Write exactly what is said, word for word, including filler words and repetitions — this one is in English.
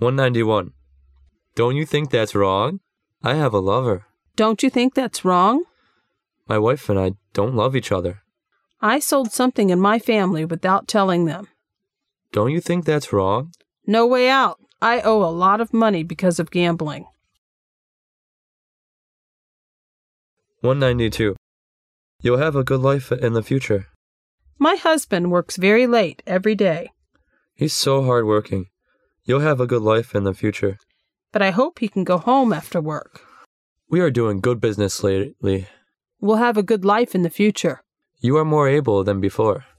one ninety-one. Don't you think that's wrong? I have a lover. Don't you think that's wrong? My wife and I don't love each other. I sold something in my family without telling them. Don't you think that's wrong? No way out. I owe a lot of money because of gambling. one ninety-two. You'll have a good life in the future. My husband works very late every day. He's so hardworking. You'll have a good life in the future. But I hope he can go home after work. We are doing good business lately. We'll have a good life in the future. You are more able than before.